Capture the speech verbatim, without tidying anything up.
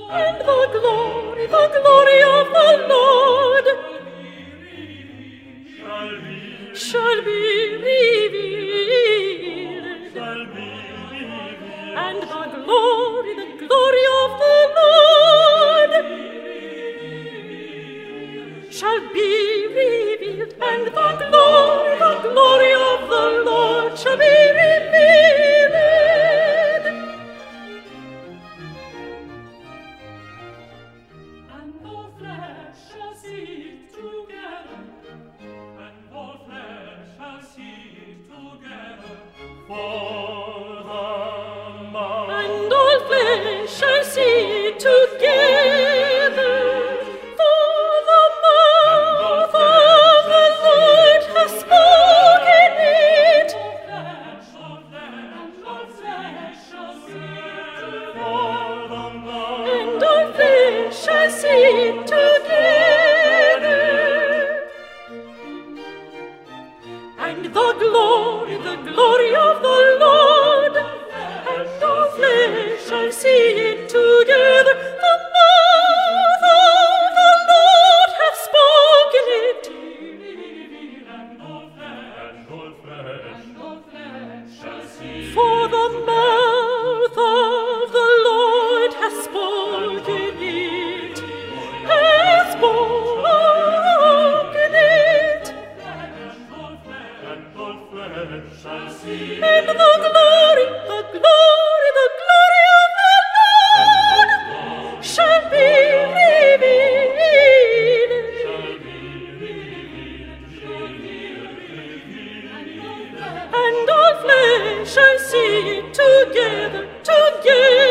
and the glory, the glory of the Lord shall be revealed, and the glory, the glory of the Lord shall be revealed, and the glory, the glory of the Lord shall be revealed. And all flesh shall see it together, and all flesh shall see it together, for the mouth. And all flesh shall see it together, for the mouth of the Lord has spoken it. All flesh, all flesh shall see it, for the mouth. And all flesh shall see it together. And the glory, the glory of the Lord, and all flesh shall see it together. The mouth of the Lord hath spoken it. And all flesh, and all flesh, and all flesh shall see it. For the mouth of the Lord hath spoken it, hath spoken it. And all flesh shall see it. And the glory, the glory, the glory of the Lord shall be revealed. And all flesh shall see it together, together.